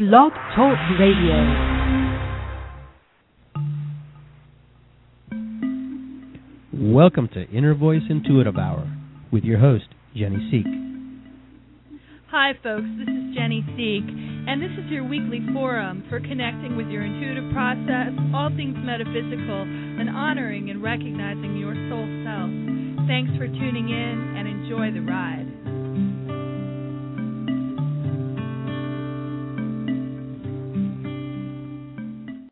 Blog Talk Radio. Welcome to Inner Voice Intuitive Hour with your host, Jenny Seek. Hi folks, this is Jenny Seek, and this is your weekly forum for connecting with your intuitive process, all things metaphysical, and honoring and recognizing your soul self. Thanks for tuning in and enjoy the ride.